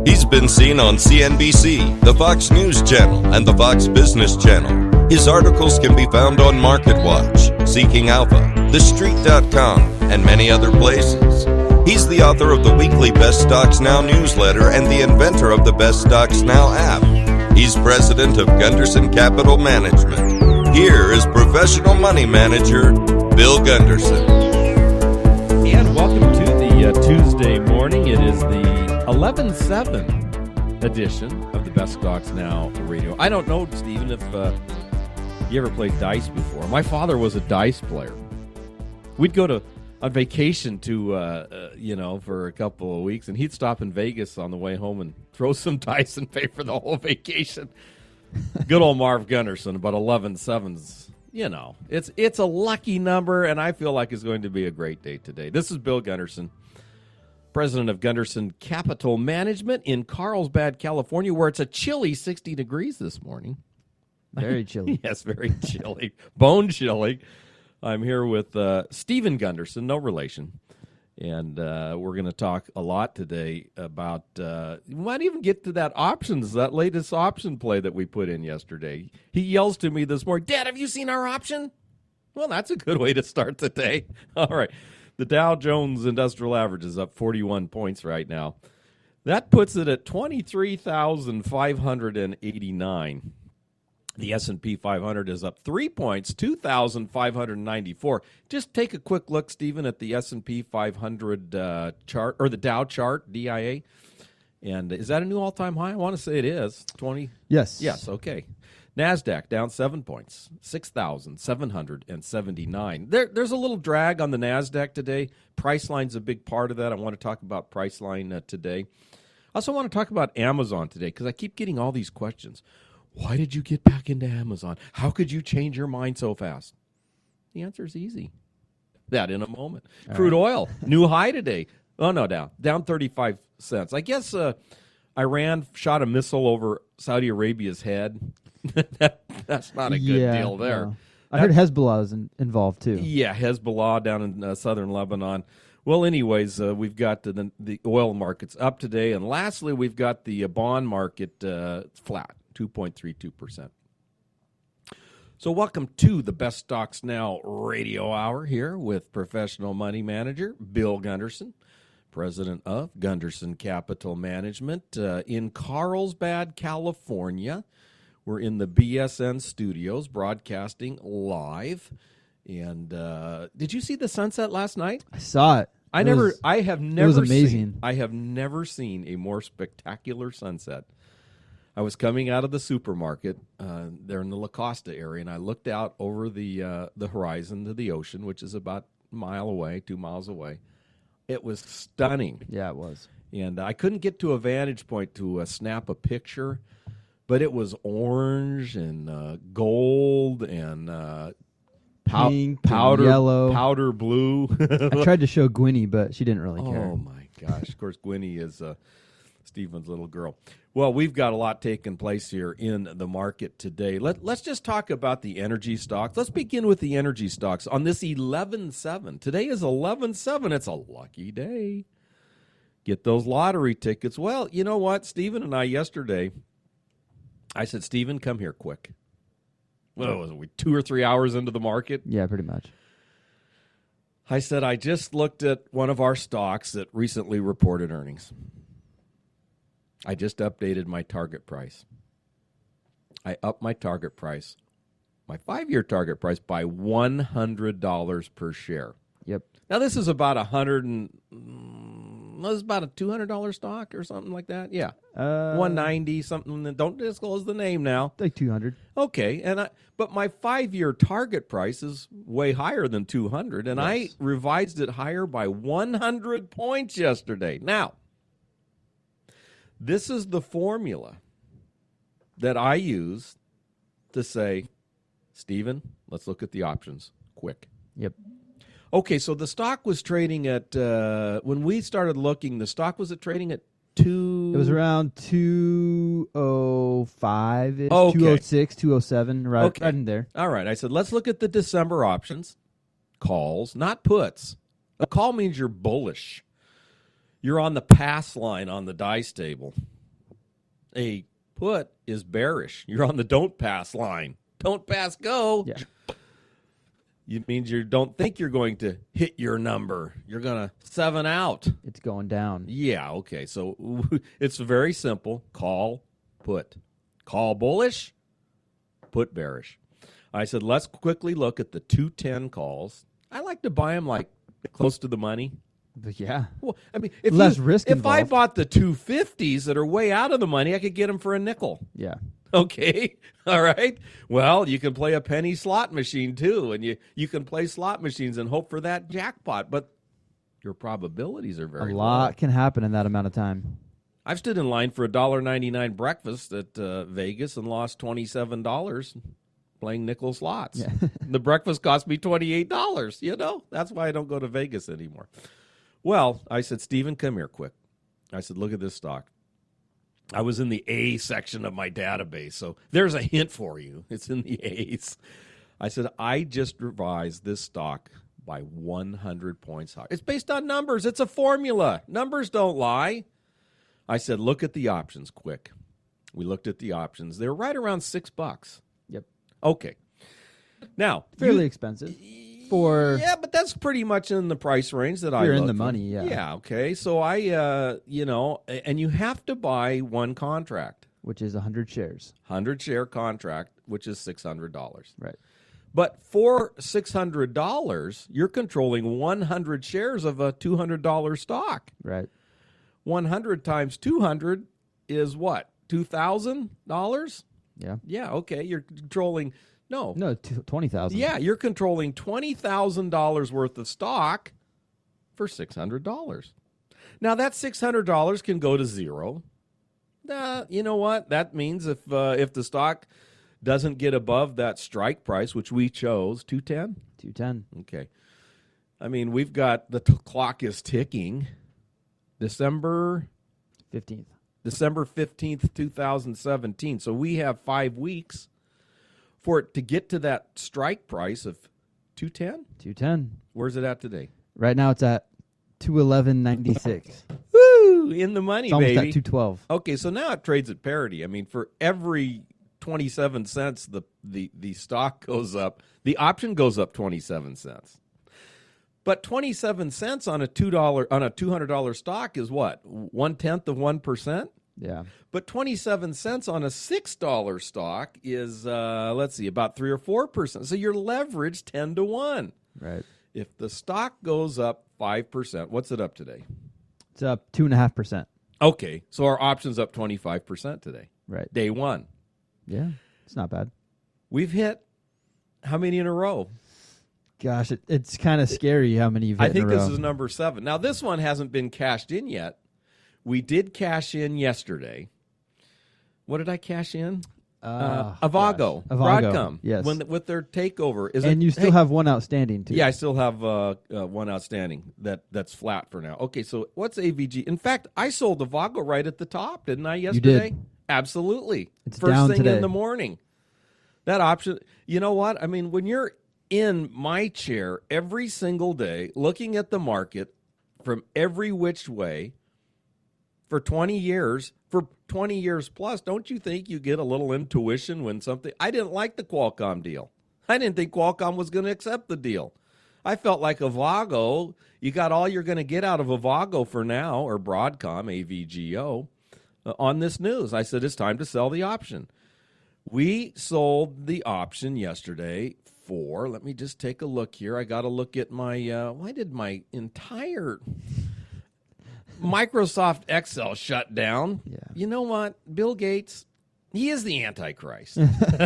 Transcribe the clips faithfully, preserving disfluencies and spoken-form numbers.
He's been seen on C N B C, the Fox News Channel, and the Fox Business Channel. His articles can be found on MarketWatch, Seeking Alpha, The Street dot com, and many other places. He's the author of the weekly Best Stocks Now newsletter and the inventor of the Best Stocks Now app. He's president of Gunderson Capital Management. Here is professional money manager, Bill Gunderson. And welcome to the uh, Tuesday morning. It is the eleven seven edition of the Best Stocks Now radio. I don't know, Stephen, if uh, you ever played dice before. My father was a dice player. We'd go to on vacation to, uh, uh, you know, for a couple of weeks, and he'd stop in Vegas on the way home and throw some dice and pay for the whole vacation. Good old Marv Gunderson, about eleven sevens. You know, it's it's a lucky number, and I feel like it's going to be a great day today. This is Bill Gunderson, president of Gunderson Capital Management in Carlsbad, California, where it's a chilly sixty degrees this morning. Very chilly. Yes, very chilly. Bone chilly. I'm here with uh, Stephen Gunderson, no relation, and uh, we're going to talk a lot today about, uh, we might even get to that options, that latest option play that we put in yesterday. He yells to me this morning, Dad, have you seen our option? Well, that's a good way to start the day. All right. The Dow Jones Industrial Average is up forty-one points right now. That puts it at twenty-three thousand five hundred eighty-nine. The S and P five hundred is up three points, two thousand five hundred ninety-four. Just take a quick look, Stephen, at the S and P five hundred uh, chart, or the Dow chart, D I A. And is that a new all-time high? I want to say it is. twenty Yes. Yes, okay. NASDAQ down seven points, six thousand seven hundred seventy-nine. There, there's a little drag on the NASDAQ today. Priceline's a big part of that. I want to talk about Priceline uh, today. I also want to talk about Amazon today because I keep getting all these questions. Why did you get back into Amazon? How could you change your mind so fast? The answer is easy. That in a moment. All Crude right. oil, new high today. Oh, no, down. Down thirty-five cents. I guess uh, Iran shot a missile over Saudi Arabia's head. that, that's not a good yeah, deal there. No. I heard Hezbollah is in, involved, too. Yeah, Hezbollah down in uh, southern Lebanon. Well, anyways, uh, we've got the, the oil markets up today. And lastly, we've got the uh, bond market uh, flat. two point three two percent. So welcome to the Best Stocks Now radio hour here with professional money manager Bill Gunderson, president of Gunderson Capital Management uh, in Carlsbad, California. We're in the B S N studios broadcasting live. And uh, did you see the sunset last night? I saw it. I it never was, I have never it was amazing. Seen, I have never seen a more spectacular sunset. I was coming out of the supermarket uh, there in the La Costa area, and I looked out over the uh, the horizon to the ocean, which is about a mile away, two miles away. It was stunning. Yeah, it was. And I couldn't get to a vantage point to uh, snap a picture, but it was orange and uh, gold and uh, pow- pink, powder, and yellow, powder blue. I tried to show Gwynnie, but she didn't really care. Oh my gosh! Of course, Gwynnie is uh, Stephen's little girl. Well, we've got a lot taking place here in the market today. Let, let's just talk about the energy stocks. Let's begin with the energy stocks on this eleven seven. Today is eleven seven. It's a lucky day. Get those lottery tickets. Well, you know what? Stephen and I yesterday, I said, Stephen, come here quick. What was it? We two or three hours into the market? Yeah, pretty much. I said, I just looked at one of our stocks that recently reported earnings. I just updated my target price. I upped my target price, my five-year target price, by one hundred dollars per share. Yep. Now, this is about a hundred and mm, this is about a two hundred dollars stock or something like that. Yeah, uh, one ninety something. Don't disclose the name now. Like two hundred. Okay, and I, but my five-year target price is way higher than two hundred, and yes. I revised it higher by one hundred points yesterday. Now, this is the formula that I use to say, Stephen, let's look at the options quick. Yep. Okay, so the stock was trading at, uh, when we started looking, the stock was it trading at two? It was around two oh five-ish, okay. two oh six, two oh seven, right, okay. right in there. All right, I said, let's look at the December options, calls, not puts. A call means you're bullish. You're on the pass line on the dice table. A put is bearish. You're on the don't pass line. Don't pass, go. Yeah. It means you don't think you're going to hit your number. You're going to seven out. It's going down. Yeah, okay. So it's very simple. Call, put. Call bullish, put bearish. I said, let's quickly look at the two ten calls. I like to buy them like close to the money. But yeah. Well, I mean, if Less you, risk If I involved. bought the two fifties that are way out of the money, I could get them for a nickel. Yeah. Okay, all right. Well, you can play a penny slot machine too, and you, you can play slot machines and hope for that jackpot, but your probabilities are very A lot low. can happen in that amount of time. I've stood in line for a one dollar ninety-nine breakfast at uh, Vegas and lost twenty-seven dollars playing nickel slots. Yeah. The breakfast cost me twenty-eight dollars, you know? That's why I don't go to Vegas anymore. Well, I said, Stephen, come here quick. I said, look at this stock. I was in the A section of my database, so there's a hint for you. It's in the A's. I said, I just revised this stock by one hundred points higher. It's based on numbers. It's a formula. Numbers don't lie. I said, look at the options quick. We looked at the options. They're right around six bucks. Yep. Okay. Now, Fairly you- expensive for yeah, but that's pretty much in the price range that I You're in look the for. money, yeah. Yeah, okay. So I, uh, you know, a- and you have to buy one contract, which is one hundred shares. one hundred share contract, which is six hundred dollars. Right. But for six hundred dollars, you're controlling one hundred shares of a two hundred dollars stock. Right. one hundred times two hundred is what? two thousand dollars? Yeah. Yeah, okay. You're controlling, no. No, t- twenty thousand. Yeah, you're controlling twenty thousand dollars worth of stock for six hundred dollars. Now, that six hundred dollars can go to zero. Uh, you know what? That means if uh, if the stock doesn't get above that strike price, which we chose, two ten? two ten. Okay. I mean, we've got, the t- clock is ticking. December fifteenth. December fifteenth, twenty seventeen. So we have five weeks for it to get to that strike price of two ten. two ten. Where's it at today? Right now it's at two eleven ninety-six. Woo! In the money, It's almost baby. at two twelve. Okay, so now it trades at parity. I mean, for every twenty-seven cents the, the, the stock goes up, the option goes up twenty-seven cents. But twenty-seven cents on a two dollar on a two hundred dollars stock is what? One tenth of one percent? Yeah. But twenty-seven cents on a six dollar stock is, uh, let's see, about three or four percent. So you're leveraged ten to one. Right. If the stock goes up five percent, what's it up today? It's up two and a half percent. Okay, so our option's up twenty-five percent today, Right. day one. Yeah. It's not bad. We've hit how many in a row? Gosh, it, it's kind of scary how many you've hit I think in a row. this is number seven. Now, this one hasn't been cashed in yet. We did cash in yesterday. What did I cash in? Uh, Uh, Avago, gosh. Avago, Broadcom, yes. when, with their takeover. Is and it, you still hey, have one outstanding, too. Yeah, I still have uh, uh, one outstanding that, that's flat for now. Okay, so what's A V G? In fact, I sold Avago right at the top, didn't I, yesterday? did. Absolutely. It's First down thing today. in the morning. That option, you know what? I mean, when you're in my chair every single day looking at the market from every which way for twenty years, for twenty years plus, don't you think you get a little intuition when something... I didn't like the Qualcomm deal. I didn't think Qualcomm was going to accept the deal. I felt like Avago, you got all you're going to get out of Avago for now, or Broadcom, A V G O, uh, on this news. I said, it's time to sell the option. We sold the option yesterday for, let me just take a look here. I got to look at my, uh, why did my entire Microsoft Excel shut down? Yeah. You know what? Bill Gates, he is the Antichrist.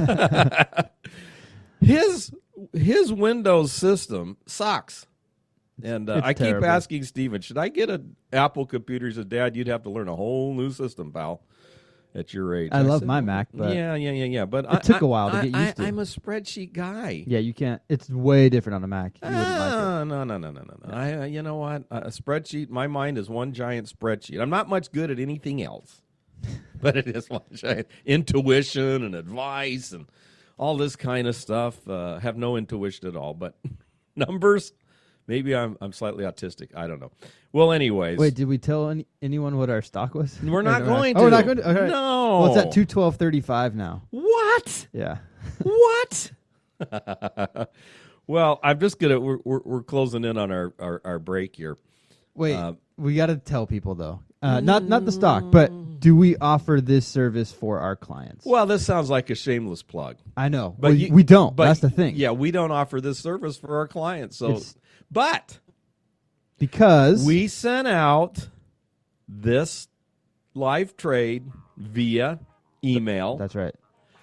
his his Windows system sucks. And uh, It's I keep terrible. asking Steven, should I get an Apple computer? He said, Dad, you'd have to learn a whole new system, pal, at your age. I love said, my Mac, but yeah, yeah, yeah, yeah. But it took a while to I, get used to. I, I'm a spreadsheet guy. Yeah, you can't. It's way different on a Mac. You wouldn't like it. Ah, no, no, no, no, no, no. I, uh, you know what? Uh, a spreadsheet. My mind is one giant spreadsheet. I'm not much good at anything else, but it is one giant intuition and advice and all this kind of stuff. Uh, have no intuition at all, but numbers, Maybe I'm I'm slightly autistic. I don't know. Well, anyways. Wait, did we tell any, anyone what our stock was? We're not Or going not? to. Oh, we're not going to? Okay. No. Well, it's at two twelve thirty-five now. What? Yeah. What? Well, I'm just gonna. We're we're, we're closing in on our, our, our break here. Wait, Uh, we got to tell people, though. Uh, not not the stock, but do we offer this service for our clients? Well, this sounds like a shameless plug. I know, But but you- we don't. But That's the thing. Yeah, we don't offer this service for our clients. So, It's- but Because we sent out this live trade via email. That's right.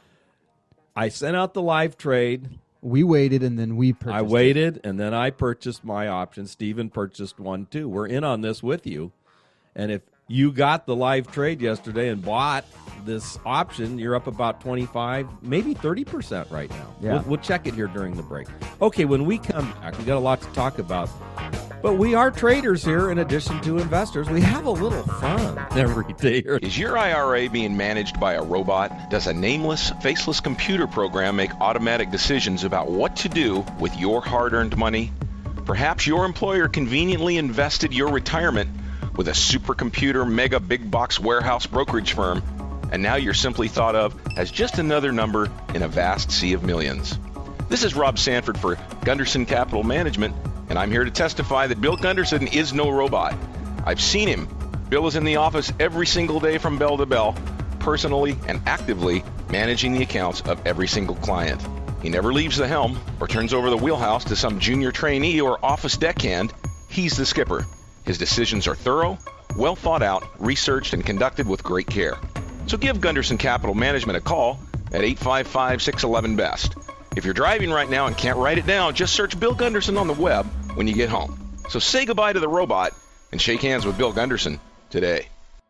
I sent out the live trade. We waited and then we purchased I it. waited, and then I purchased my option. Stephen purchased one too. We're in on this with you. And if you got the live trade yesterday and bought this option, you're up about twenty-five, maybe thirty percent right now. Yeah. We'll, we'll check it here during the break. Okay, when we come back, we got a lot to talk about. But we are traders here in addition to investors. We have a little fun every day here. Is your I R A being managed by a robot? Does a nameless, faceless computer program make automatic decisions about what to do with your hard-earned money? Perhaps your employer conveniently invested your retirement with a supercomputer mega big box warehouse brokerage firm, and now you're simply thought of as just another number in a vast sea of millions. This is Rob Sanford for Gunderson Capital Management, and I'm here to testify that Bill Gunderson is no robot. I've seen him. Bill is in the office every single day from bell to bell, personally and actively managing the accounts of every single client. He never leaves the helm or turns over the wheelhouse to some junior trainee or office deckhand. He's the skipper. His decisions are thorough, well thought out, researched, and conducted with great care. So give Gunderson Capital Management a call at eight five five, six one one, B E S T. If you're driving right now and can't write it down, just search Bill Gunderson on the web when you get home. So say goodbye to the robot and shake hands with Bill Gunderson today.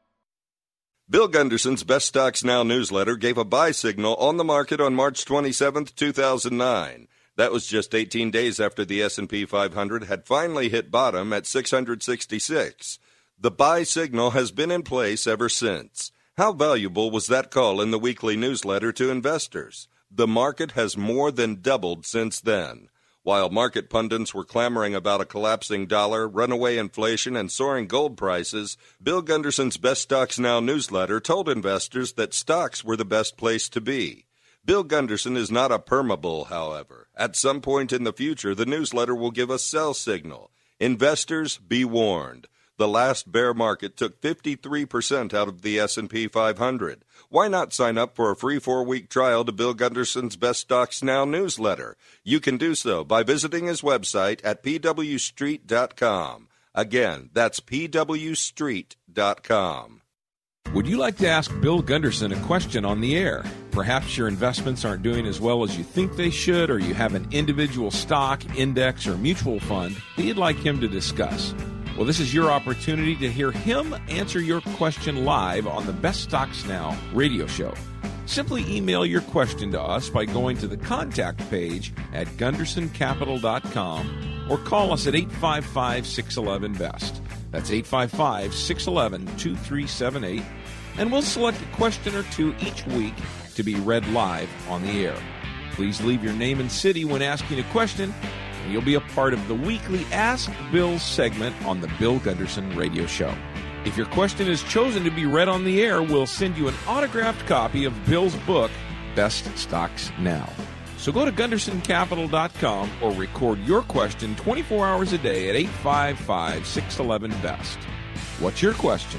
Bill Gunderson's Best Stocks Now newsletter gave a buy signal on the market on March twenty-seventh, two thousand nine. That was just eighteen days after the S and P five hundred had finally hit bottom at six hundred sixty-six. The buy signal has been in place ever since. How valuable was that call in the weekly newsletter to investors? The market has more than doubled since then. While market pundits were clamoring about a collapsing dollar, runaway inflation, and soaring gold prices, Bill Gunderson's Best Stocks Now newsletter told investors that stocks were the best place to be. Bill Gunderson is not a permabull, however. At some point in the future, the newsletter will give a sell signal. Investors, be warned. The last bear market took fifty-three percent out of the S and P five hundred. Why not sign up for a free four-week trial to Bill Gunderson's Best Stocks Now newsletter? You can do so by visiting his website at p w street dot com. Again, that's p w street dot com. Would you like to ask Bill Gunderson a question on the air? Perhaps your investments aren't doing as well as you think they should, or you have an individual stock, index, or mutual fund that you'd like him to discuss. Well, this is your opportunity to hear him answer your question live on the Best Stocks Now radio show. Simply email your question to us by going to the contact page at gunderson capital dot com or call us at eight five five, six one one, B E S T. That's eight five five, six one one, two three seven eight, and we'll select a question or two each week to be read live on the air. Please leave your name and city when asking a question, and you'll be a part of the weekly Ask Bill segment on the Bill Gunderson Radio Show. If your question is chosen to be read on the air, we'll send you an autographed copy of Bill's book, Best Stocks Now. So go to gunderson capital dot com or record your question twenty-four hours a day at eight five five, six one one, B E S T. What's your question?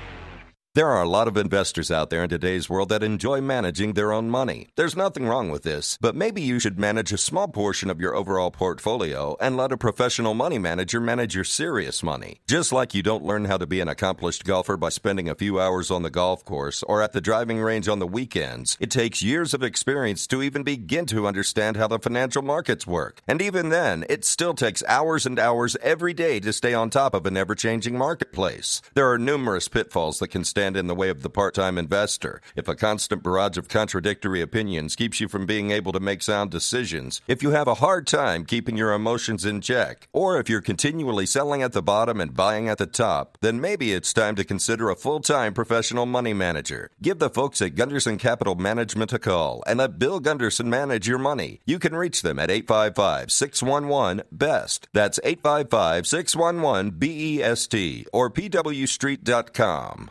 There are a lot of investors out there in today's world that enjoy managing their own money. There's nothing wrong with this, but maybe you should manage a small portion of your overall portfolio and let a professional money manager manage your serious money. Just like you don't learn how to be an accomplished golfer by spending a few hours on the golf course or at the driving range on the weekends, it takes years of experience to even begin to understand how the financial markets work. And even then, it still takes hours and hours every day to stay on top of an ever-changing marketplace. There are numerous pitfalls that can stand stand in the way of the part-time investor, if a constant barrage of contradictory opinions keeps you from being able to make sound decisions, if you have a hard time keeping your emotions in check, or if you're continually selling at the bottom and buying at the top, then maybe it's time to consider a full-time professional money manager. Give the folks at Gunderson Capital Management a call and let Bill Gunderson manage your money. You can reach them at eight five five, six one one, B E S T. That's eight five five, six one one, B E S T or P W street dot com.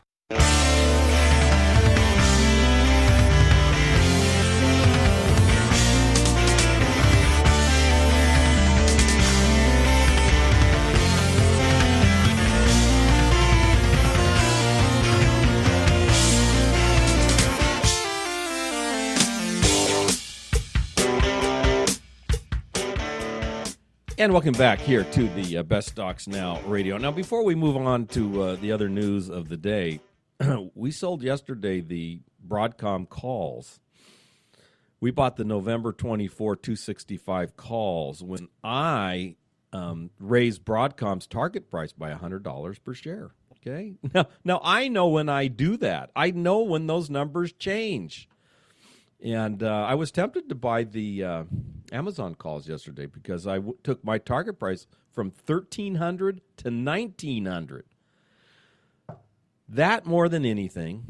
And welcome back here to the uh, Best Stocks Now radio. Now, before we move on to uh, the other news of the day, we sold yesterday the Broadcom calls. We bought the November twenty-fourth two sixty-five calls when I um, raised Broadcom's target price by one hundred dollars per share. Okay? Now, now, I know when I do that. I know when those numbers change. And uh, I was tempted to buy the uh, Amazon calls yesterday because I w- took my target price from thirteen hundred dollars to nineteen hundred dollars. That, more than anything,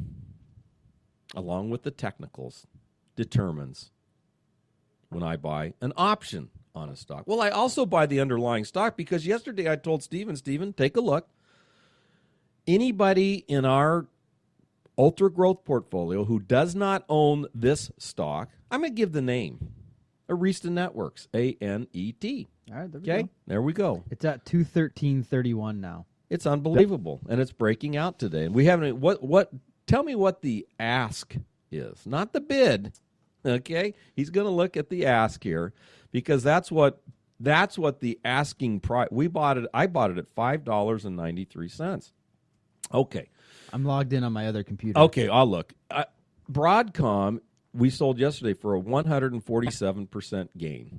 along with the technicals, determines when I buy an option on a stock. Well, I also buy the underlying stock because yesterday I told Stephen, Stephen, take a look. Anybody in our ultra growth portfolio who does not own this stock, I'm going to give the name. Arista Networks, A N E T. All right, there we Okay, go. there we go. It's at two thirteen thirty-one now. It's unbelievable, and it's breaking out today. And we haven't. What? What? Tell me what the ask is, not the bid. Okay, he's going to look at the ask here because that's what that's what the asking price. We bought it. I bought it at five dollars and ninety three cents. Okay. I'm logged in on my other computer. Okay, I'll look. Uh, Broadcom, we sold yesterday for a one hundred forty-seven percent gain.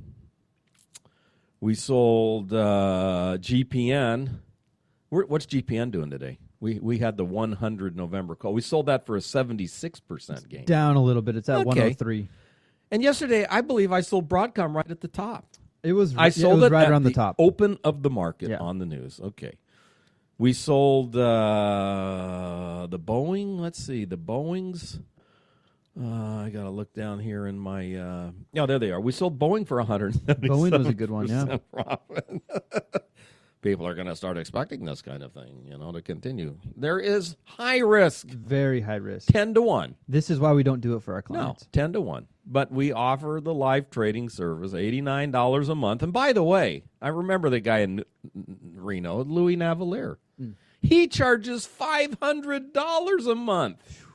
We sold uh, G P N. We're, what's G P N doing today? We we had the one hundred November call. We sold that for a seventy-six percent gain. Down a little bit. It's at Okay. one oh three. And yesterday, I believe I sold Broadcom right at the top. It was, I yeah, sold it, was it right at around the, the top. open of the market Yeah. on the news. Okay. We sold uh, the Boeing. Let's see. The Boeings. Uh, I got to look down here in my. Uh, oh, there they are. We sold Boeing for one hundred seventy-seven percent Boeing was a good one, yeah. profit. People are going to start expecting this kind of thing, you know, to continue. There is high risk, Very high risk. ten to one. This is why we don't do it for our No, clients. ten to one. But we offer the live trading service, eighty-nine dollars a month. And by the way, I remember the guy in Reno, Louis Navalier. Mm. He charges five hundred dollars a month.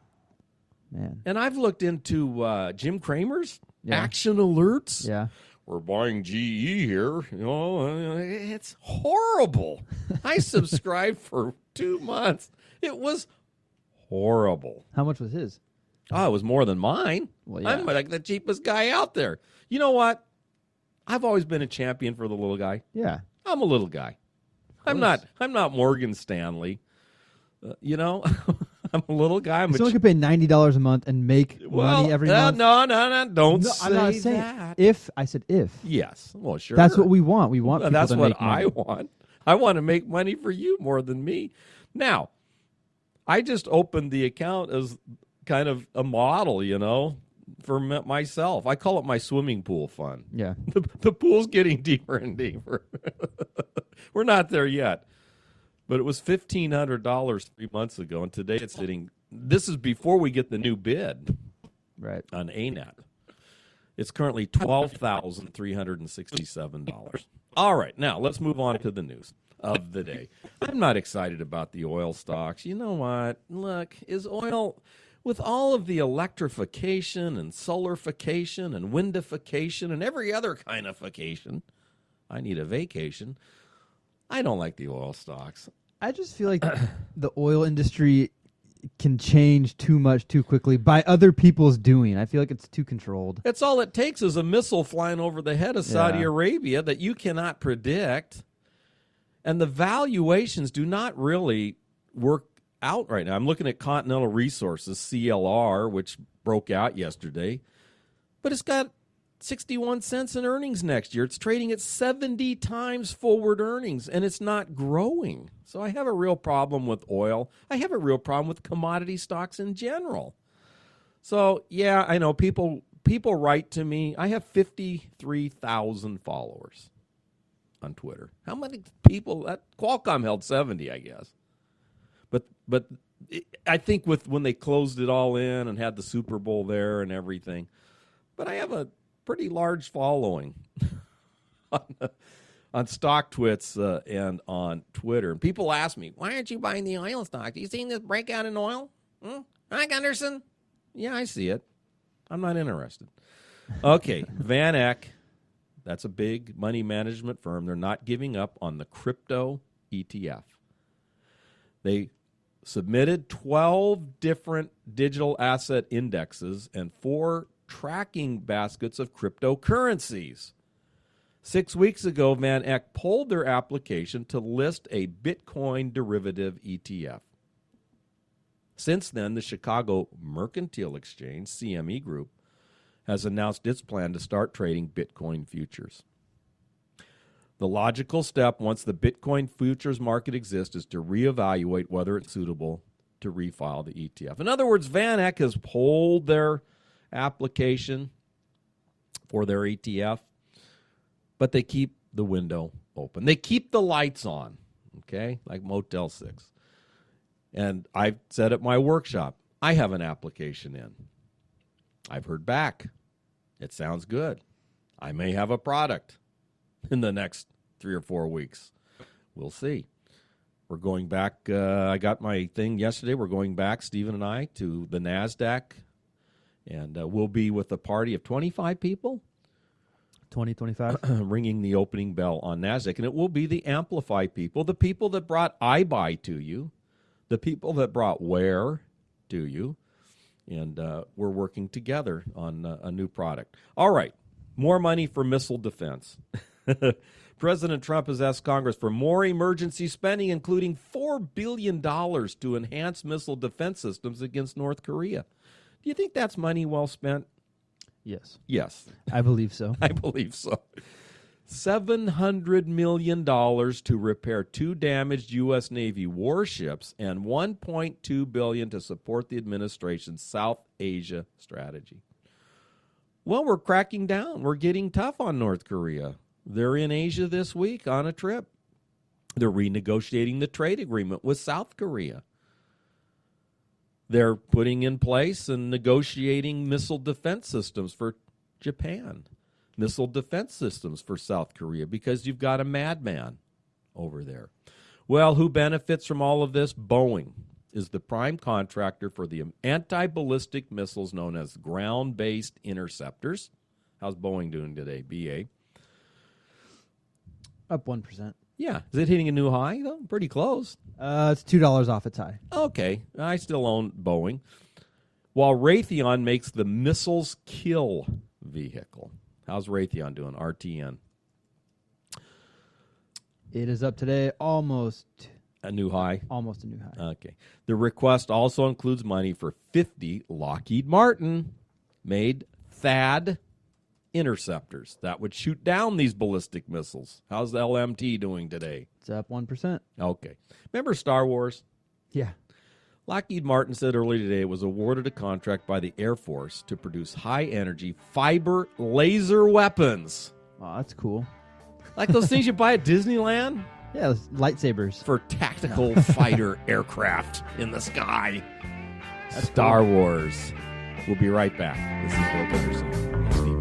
Man. And I've looked into uh, Jim Cramer's Yeah. action alerts. Yeah. We're buying G E here. You know, it's horrible. I subscribed for two months. It was horrible. How much was his? Oh, it was more than mine. Well, yeah. I'm like the cheapest guy out there. You know what? I've always been a champion for the little guy. Yeah. I'm a little guy. I'm not. I'm not Morgan Stanley. Uh, you know, I'm a little guy. I'm a Someone ch- could pay ninety dollars a month and make well, money every uh, month. No, no, no. Don't No, say I'm not saying that. if. I said if. Yes. Well, sure. That's what we want. We want Well, people that's to what make money. I want. I want to make money for you more than me. Now, I just opened the account as kind of a model, you know, for m- myself. I call it my swimming pool fund. Yeah. The, the pool's getting deeper and deeper. We're not there yet. But it was fifteen hundred dollars three months ago, and today it's sitting. This is before we get the new bid Right. on A N E T. It's currently twelve thousand three hundred sixty-seven dollars. All right, now let's move on to the news of the day. I'm not excited about the oil stocks. You know what? Look, is oil, with all of the electrification and solarification and windification and every other kind of vacation, I need a vacation. I don't like the oil stocks. I just feel like the oil industry can change too much too quickly by other people's doing. I feel like it's too controlled. That's all it takes is a missile flying over the head of Saudi Yeah. Arabia that you cannot predict. And the valuations do not really work out right now. I'm looking at Continental Resources, C L R, which broke out yesterday, but it's got sixty-one cents in earnings next year. It's trading at seventy times forward earnings, and it's not growing. So I have a real problem with oil. I have a real problem with commodity stocks in general. So, yeah, I know people people write to me. I have fifty-three thousand followers on Twitter. How many people? That Qualcomm held seventy, I guess. But but I think with when they closed it all in and had the Super Bowl there and everything. But I have a pretty large following on, on StockTwits uh, and on Twitter. And people ask me, why aren't you buying the oil stock? Do you see this breakout in oil? Hmm? Hi, Gunderson. Yeah, I see it. I'm not interested. Okay, Van Eck, that's a big money management firm. They're not giving up on the crypto E T F. They submitted twelve different digital asset indexes and four tracking baskets of cryptocurrencies. Six weeks ago, Van Eck pulled their application to list a Bitcoin derivative E T F. Since then, the Chicago Mercantile Exchange, C M E Group, has announced its plan to start trading Bitcoin futures. The logical step once the Bitcoin futures market exists is to reevaluate whether it's suitable to refile the E T F. In other words, Van Eck has pulled their application for their E T F, but they keep the window open. They keep the lights on, okay, like Motel six. And I've said at my workshop, I have an application in. I've heard back. It sounds good. I may have a product in the next three or four weeks. We'll see. We're going back. Uh, I got my thing yesterday. We're going back, Stephen and I, to the NASDAQ. And uh, we'll be with a party of twenty-five people. twenty, twenty-five ringing the opening bell on NASDAQ. And it will be the Amplify people, the people that brought iBuy to you, the people that brought Where to you. And uh, we're working together on uh, a new product. All right, more money for missile defense. President Trump has asked Congress for more emergency spending, including four billion dollars to enhance missile defense systems against North Korea. Do you think that's money well spent? Yes. Yes. I believe so. I believe so. seven hundred million dollars to repair two damaged U S. Navy warships and one point two billion dollars to support the administration's South Asia strategy. Well, we're cracking down. We're getting tough on North Korea. They're in Asia this week on a trip. They're renegotiating the trade agreement with South Korea. They're putting in place and negotiating missile defense systems for Japan, missile defense systems for South Korea, because you've got a madman over there. Well, who benefits from all of this? Boeing is the prime contractor for the anti-ballistic missiles known as ground-based interceptors. How's Boeing doing today, B A? Up one percent. Yeah. Is it hitting a new high, though? Pretty close. Uh, it's two dollars off its high. Okay. I still own Boeing. While Raytheon makes the missiles kill vehicle. How's Raytheon doing? R T N. It is up today almost a new high. Almost a new high. Okay. The request also includes money for fifty Lockheed Martin made T H A D interceptors that would shoot down these ballistic missiles. How's the L M T doing today? It's up one percent. Okay. Remember Star Wars? Yeah. Lockheed Martin said earlier today it was awarded a contract by the Air Force to produce high-energy fiber laser weapons. Oh, that's cool. Like those things you buy at Disneyland? Yeah, those lightsabers. For tactical fighter aircraft in the sky. That's Star cool. Wars. We'll be right back. This is Bill Gunderson. Steve.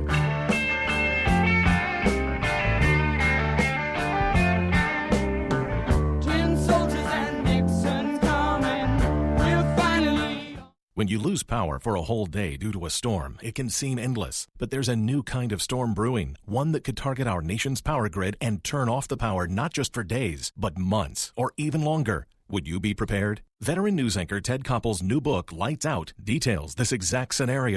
When you lose power for a whole day due to a storm, it can seem endless. But there's a new kind of storm brewing, one that could target our nation's power grid and turn off the power not just for days, but months or even longer. Would you be prepared? Veteran news anchor Ted Koppel's new book, Lights Out, details this exact scenario.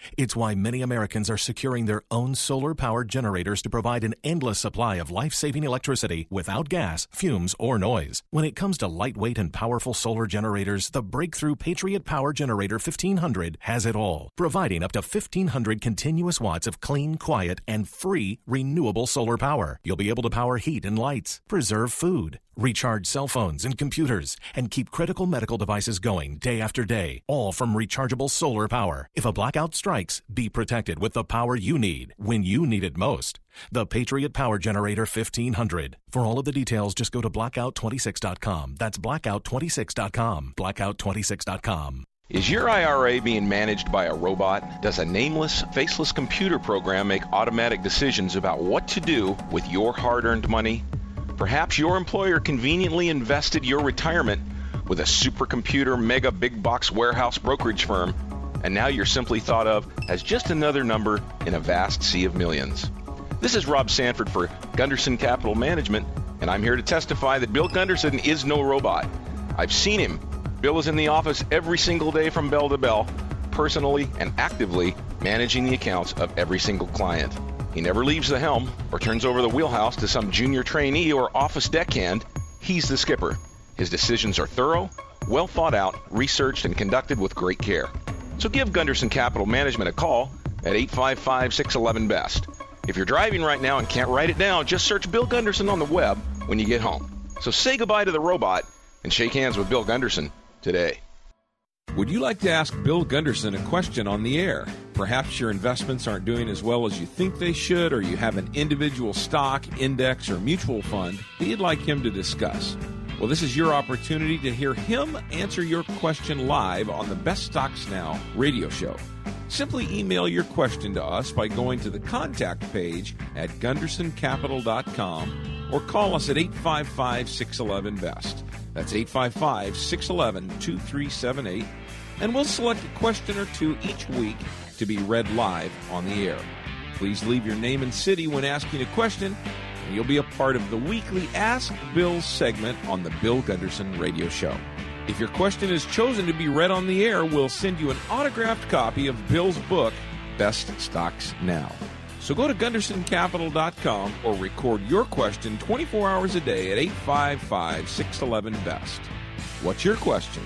It's why many Americans are securing their own solar-powered generators to provide an endless supply of life-saving electricity without gas, fumes, or noise. When it comes to lightweight and powerful solar generators, the breakthrough Patriot Power Generator fifteen hundred has it all, providing up to fifteen hundred continuous watts of clean, quiet, and free renewable solar power. You'll be able to power heat and lights, preserve food, recharge cell phones and computers, and keep critical medical devices going day after day, all from rechargeable solar power. If a blackout strikes, be protected with the power you need when you need it most. The Patriot Power Generator fifteen hundred. For all of the details, just go to blackout twenty-six dot com. That's blackout twenty-six dot com. blackout twenty-six dot com. Is your I R A being managed by a robot? Does a nameless, faceless computer program make automatic decisions about what to do with your hard-earned money? Perhaps your employer conveniently invested your retirement with a supercomputer mega big box warehouse brokerage firm, and now you're simply thought of as just another number in a vast sea of millions. This is Rob Sanford for Gunderson Capital Management, and I'm here to testify that Bill Gunderson is no robot. I've seen him. Bill is in the office every single day from bell to bell, personally and actively managing the accounts of every single client. He never leaves the helm or turns over the wheelhouse to some junior trainee or office deckhand. He's the skipper. His decisions are thorough, well thought out, researched, and conducted with great care. So give Gunderson Capital Management a call at eight five five, six one one, B E S T. If you're driving right now and can't write it down, just search Bill Gunderson on the web when you get home. So say goodbye to the robot and shake hands with Bill Gunderson today. Would you like to ask Bill Gunderson a question on the air? Perhaps your investments aren't doing as well as you think they should, or you have an individual stock, index, or mutual fund that you'd like him to discuss. Well, this is your opportunity to hear him answer your question live on the Best Stocks Now radio show. Simply email your question to us by going to the contact page at gunderson capital dot com or call us at eight five five, six one one, B E S T. That's eight five five, six one one, two three seven eight, and we'll select a question or two each week to be read live on the air. Please leave your name and city when asking a question, and you'll be a part of the weekly Ask Bill segment on the Bill Gunderson Radio Show. If your question is chosen to be read on the air, we'll send you an autographed copy of Bill's book, Best Stocks Now. So go to gunderson capital dot com or record your question twenty-four hours a day at eight five five, six one one, B E S T. What's your question?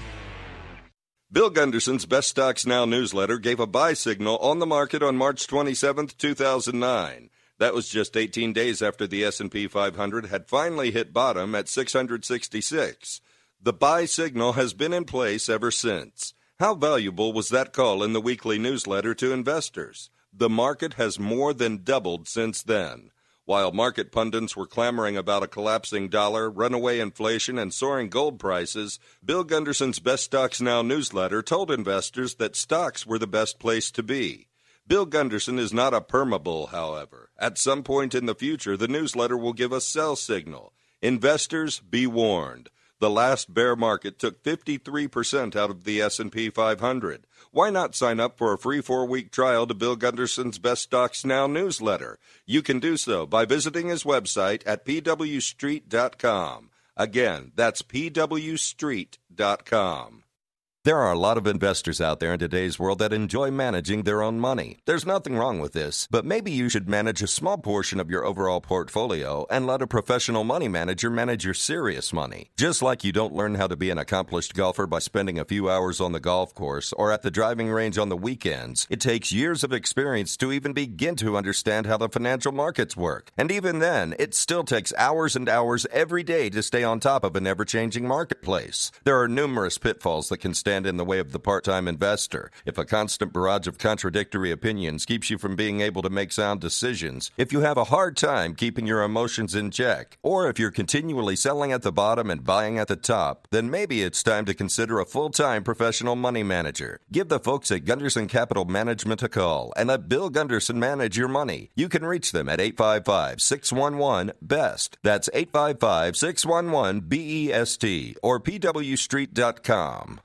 Bill Gunderson's Best Stocks Now newsletter gave a buy signal on the market on March twenty-seventh, two thousand nine. That was just eighteen days after the S and P five hundred had finally hit bottom at six hundred sixty-six. The buy signal has been in place ever since. How valuable was that call in the weekly newsletter to investors? The market has more than doubled since then. While market pundits were clamoring about a collapsing dollar, runaway inflation, and soaring gold prices, Bill Gunderson's Best Stocks Now newsletter told investors that stocks were the best place to be. Bill Gunderson is not a permabull, however. At some point in the future, the newsletter will give a sell signal. Investors, be warned. The last bear market took fifty-three percent out of the S and P five hundred. Why not sign up for a free four-week trial to Bill Gunderson's Best Stocks Now newsletter? You can do so by visiting his website at p w street dot com. Again, that's p w street dot com. There are a lot of investors out there in today's world that enjoy managing their own money. There's nothing wrong with this, but maybe you should manage a small portion of your overall portfolio and let a professional money manager manage your serious money. Just like you don't learn how to be an accomplished golfer by spending a few hours on the golf course or at the driving range on the weekends, it takes years of experience to even begin to understand how the financial markets work. And even then, it still takes hours and hours every day to stay on top of an ever-changing marketplace. There are numerous pitfalls that can stand in the way of the part-time investor. If a constant barrage of contradictory opinions keeps you from being able to make sound decisions, if you have a hard time keeping your emotions in check, or if you're continually selling at the bottom and buying at the top, then maybe it's time to consider a full-time professional money manager. Give the folks at Gunderson Capital Management a call and let Bill Gunderson manage your money. You can reach them at eight five five, six one one, B E S T. That's eight five five, six one one, B E S T or p w street dot com.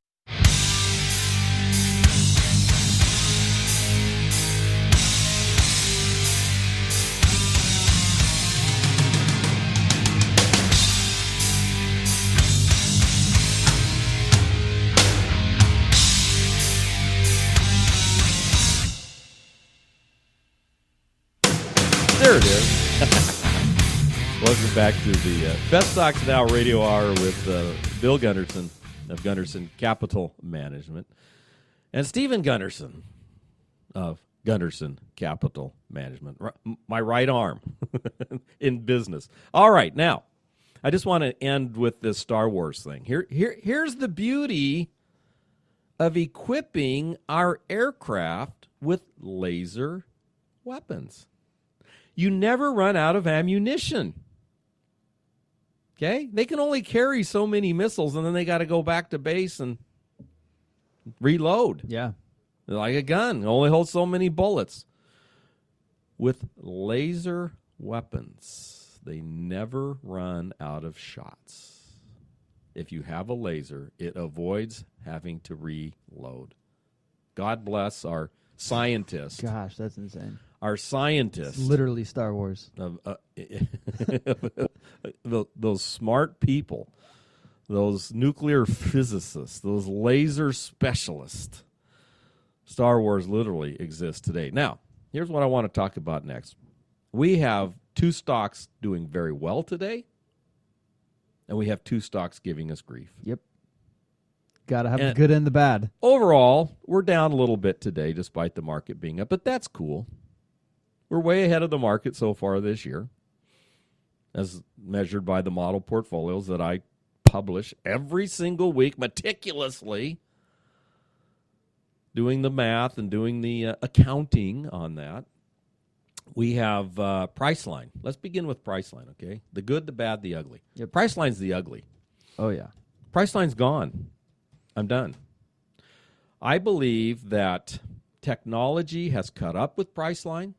Welcome back to the uh, Best Stocks Now Radio Hour with uh, Bill Gunderson of Gunderson Capital Management and Stephen Gunderson of Gunderson Capital Management, R- my right arm in business. All right, now, I just want to end with this Star Wars thing. Here, here, here's the beauty of equipping our aircraft with laser weapons. You never run out of ammunition. Okay? They can only carry so many missiles, and then they got to go back to base and reload. Yeah. Like a gun. It only holds so many bullets. With laser weapons, they never run out of shots. If you have a laser, it avoids having to reload. God bless our scientists. Gosh, that's insane. Our scientists. It's literally Star Wars. Of, uh, those smart people, those nuclear physicists, those laser specialists. Star Wars literally exists today. Now, here's what I want to talk about next. We have two stocks doing very well today, and we have two stocks giving us grief. Yep. Got to have And the good and the bad. Overall, we're down a little bit today despite the market being up, but that's cool. We're way ahead of the market so far this year, as measured by the model portfolios that I publish every single week meticulously, doing the math and doing the uh, accounting on that. We have uh, Priceline. Let's begin with Priceline, okay? The good, the bad, the ugly. Yep. Priceline's the ugly. Oh, yeah. Priceline's gone. I'm done. I believe that technology has caught up with Priceline.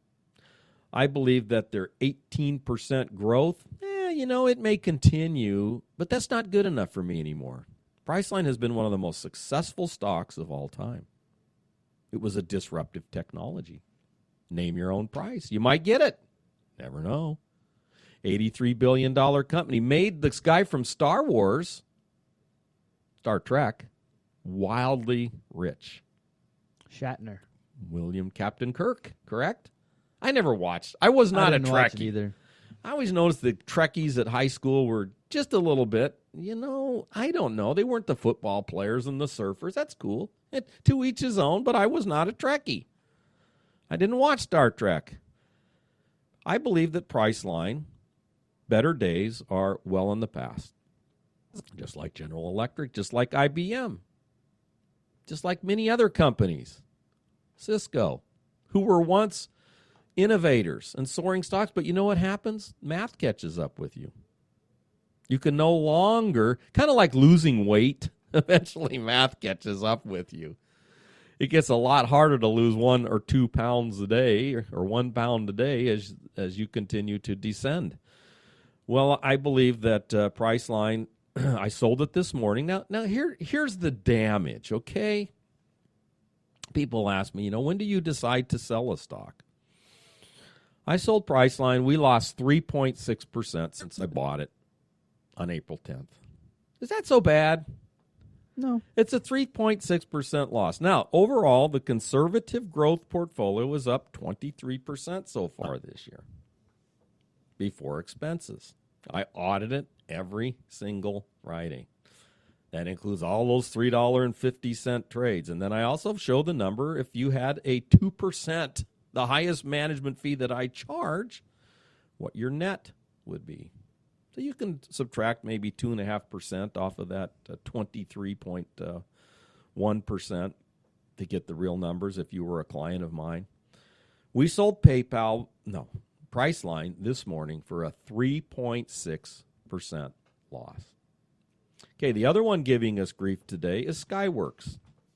I believe that their eighteen percent growth, eh, you know, it may continue, but that's not good enough for me anymore. Priceline has been one of the most successful stocks of all time. It was a disruptive technology. Name your own price. You might get it. Never know. eighty-three billion dollars company made this guy from Star Wars, Star Trek, wildly rich. Shatner. William Captain Kirk, correct? I never watched. I was not I a didn't watch it Trekkie either. I always noticed the Trekkies at high school were just a little bit, you know, I don't know. They weren't the football players and the surfers. That's cool. It, to each his own, but I was not a Trekkie. I didn't watch Star Trek. I believe that Priceline, better days are well in the past. Just like General Electric, just like I B M, just like many other companies. Cisco, who were once innovators and soaring stocks, but you know what happens? Math catches up with you. You can no longer, kind of like losing weight, eventually math catches up with you. It gets a lot harder to lose one or two pounds a day or, or one pound a day as as you continue to descend. Well, I believe that uh, Priceline, I sold it this morning. Now, now here here's the damage, okay? People ask me, you know, when do you decide to sell a stock? I sold Priceline. We lost three point six percent since I bought it on April tenth. Is that so bad? No. It's a three point six percent loss. Now, overall, the conservative growth portfolio is up twenty-three percent so far this year before expenses. I audit it every single Friday. That includes all those three dollars and fifty cents trades. And then I also show the number if you had a two percent, the highest management fee that I charge, what your net would be. So you can subtract maybe two point five percent off of that uh, twenty-three point one percent to get the real numbers if you were a client of mine. We sold PayPal, no, Priceline this morning for a three point six percent loss. Okay, the other one giving us grief today is Skyworks.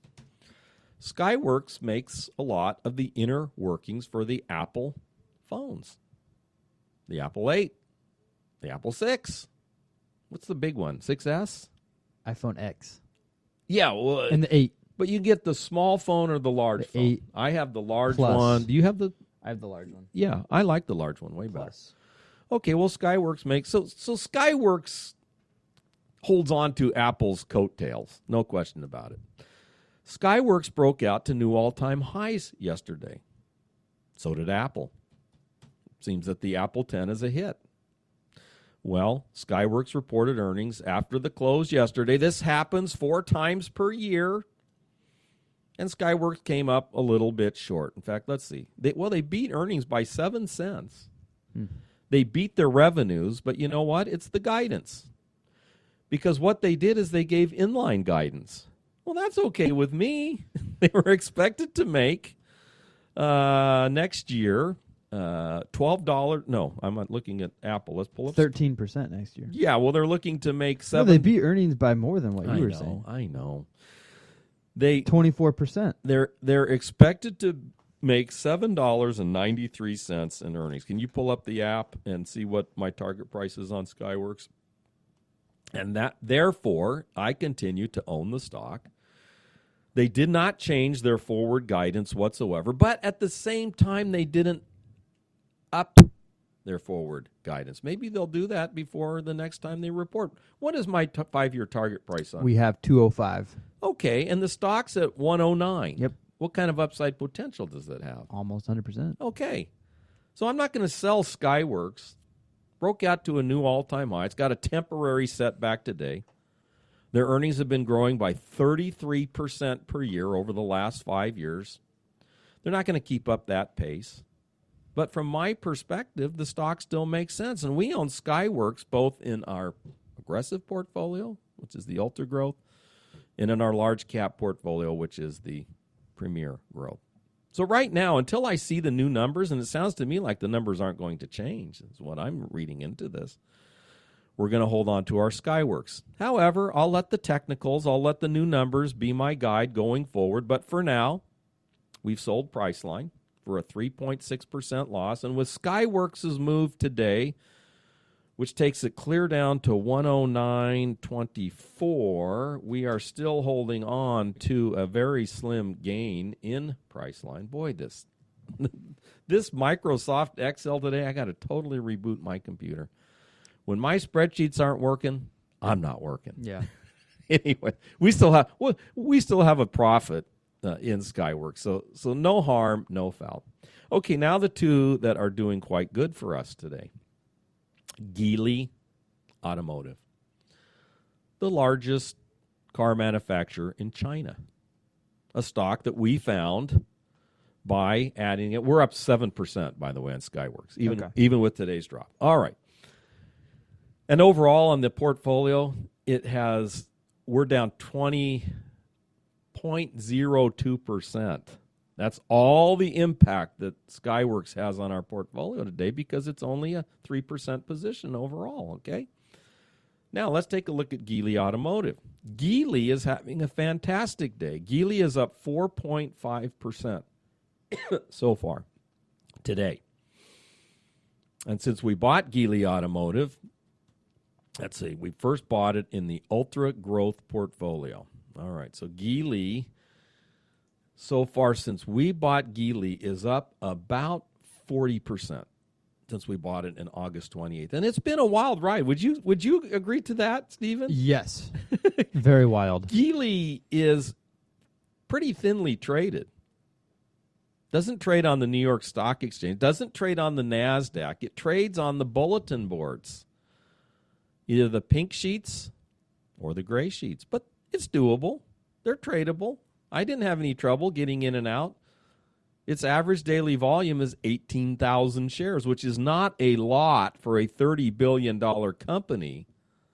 Skyworks makes a lot of the inner workings for the Apple phones. The Apple eight, the Apple six. What's the big one? six S? iPhone X. Yeah, well, And the eight. but you get the small phone or the large The phone. eight I have the large plus. one. Do you have the? I have the large one. Yeah, I like the large one way better. Plus. Okay, well, Skyworks makes so so Skyworks holds on to Apple's coattails, no question about it. Skyworks broke out to new all-time highs yesterday. So did Apple. Seems that the Apple ten is a hit. Well, Skyworks reported earnings after the close yesterday. This happens four times per year. And Skyworks came up a little bit short. In fact, let's see. They, well, they beat earnings by seven cents. Hmm. They beat their revenues, but you know what? It's the guidance. Because what they did is they gave inline guidance. Well, that's okay with me. They were expected to make uh, next year uh, twelve dollars. No, I'm not looking at Apple. Let's pull up. thirteen percent next year. Yeah, well, they're looking to make seven. No, they beat earnings by more than what you I were know, saying. I know. They twenty-four percent. They're they're expected to make seven dollars and ninety-three cents in earnings. Can you pull up the app and see what my target price is on Skyworks? And that, therefore, I continue to own the stock. They did not change their forward guidance whatsoever, but at the same time, they didn't up their forward guidance. Maybe they'll do that before the next time they report. What is my t- five-year target price on? We have two oh five. Okay, and the stock's at one oh nine. Yep. What kind of upside potential does that have? Almost one hundred percent. Okay. So I'm not going to sell Skyworks. Broke out to a new all-time high. It's got a temporary setback today. Their earnings have been growing by thirty-three percent per year over the last five years. They're not going to keep up that pace. But from my perspective, the stock still makes sense. And we own Skyworks both in our aggressive portfolio, which is the ultra growth, and in our large cap portfolio, which is the premier growth. So right now, until I see the new numbers, and it sounds to me like the numbers aren't going to change, is what I'm reading into this, we're going to hold on to our Skyworks. However, I'll let the technicals, I'll let the new numbers be my guide going forward. But for now, we've sold Priceline for a three point six percent loss. And with Skyworks' move today, which takes it clear down to one oh nine twenty-four, we are still holding on to a very slim gain in Priceline. Boy, this this Microsoft Excel today, I got to totally reboot my computer. When my spreadsheets aren't working, I'm not working. Yeah. Anyway, we still have well, we still have a profit uh, in Skyworks, so so no harm, no foul. Okay, now the two that are doing quite good for us today. Geely Automotive, the largest car manufacturer in China. A stock that we found by adding it. We're up seven percent, by the way, on Skyworks, even, okay. even with today's drop. All right. And overall on the portfolio, it has, we're down twenty point zero two percent. That's all the impact that Skyworks has on our portfolio today because it's only a three percent position overall, okay? Now, let's take a look at Geely Automotive. Geely is having a fantastic day. Geely is up four point five percent so far today. And since we bought Geely Automotive, let's see, we first bought it in the Ultra Growth portfolio. All right, so Geely, so far since we bought Geely, is up about forty percent since we bought it in August twenty-eighth. And it's been a wild ride. Would you would you agree to that, Stephen? Yes. Very wild. Geely is pretty thinly traded. Doesn't trade on the New York Stock Exchange. Doesn't trade on the NASDAQ. It trades on the bulletin boards. Either the pink sheets or the gray sheets. But it's doable. They're tradable. I didn't have any trouble getting in and out. Its average daily volume is eighteen thousand shares, which is not a lot for a thirty billion dollars company.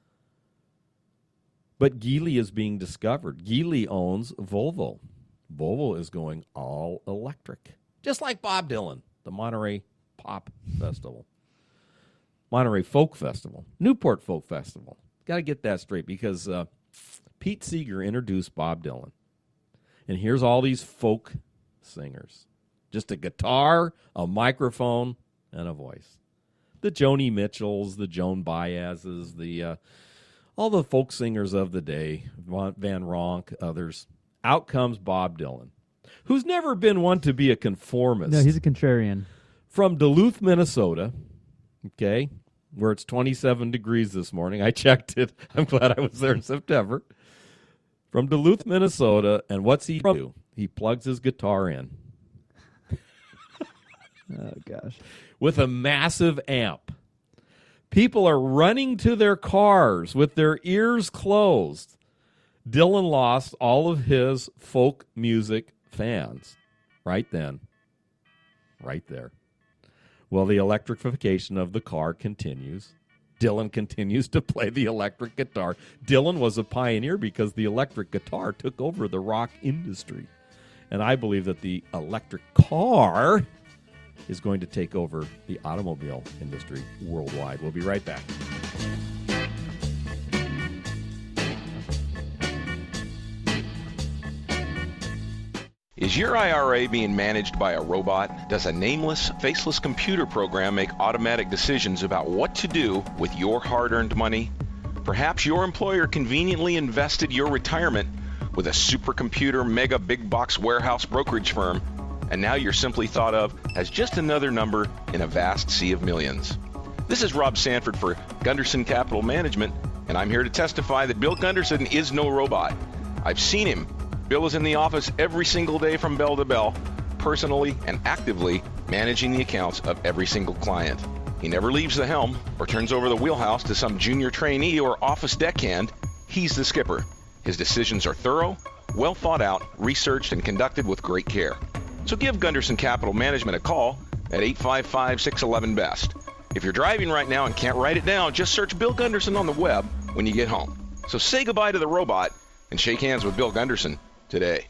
But Geely is being discovered. Geely owns Volvo. Volvo is going all electric, just like Bob Dylan, the Monterey Pop Festival. Monterey Folk Festival, Newport Folk Festival. Got to get that straight because uh, Pete Seeger introduced Bob Dylan. And here's all these folk singers. Just a guitar, a microphone, and a voice. The Joni Mitchells, the Joan Baez's, the uh, all the folk singers of the day, Van Ronk, others. Out comes Bob Dylan, who's never been one to be a conformist. No, he's a contrarian. From Duluth, Minnesota, okay, where it's twenty-seven degrees this morning. I checked it. I'm glad I was there in September. From Duluth, Minnesota, and what's he do? He plugs his guitar in. Oh, gosh. with a massive amp. People are running to their cars with their ears closed. Dylan lost all of his folk music fans right then, right there. Well, the electrification of the car continues. Dylan continues to play the electric guitar. Dylan was a pioneer because the electric guitar took over the rock industry. And I believe that the electric car is going to take over the automobile industry worldwide. We'll be right back. Is your I R A being managed by a robot? Does a nameless, faceless computer program make automatic decisions about what to do with your hard-earned money? Perhaps your employer conveniently invested your retirement with a supercomputer mega big box warehouse brokerage firm, and now you're simply thought of as just another number in a vast sea of millions. This is Rob Sanford for Gunderson Capital Management, and I'm here to testify that Bill Gunderson is no robot. I've seen him. Bill is in the office every single day from bell to bell, personally and actively managing the accounts of every single client. He never leaves the helm or turns over the wheelhouse to some junior trainee or office deckhand. He's the skipper. His decisions are thorough, well thought out, researched, and conducted with great care. So give Gunderson Capital Management a call at eight five five, six one one, B E S T. If you're driving right now and can't write it down, just search Bill Gunderson on the web when you get home. So say goodbye to the robot and shake hands with Bill Gunderson today.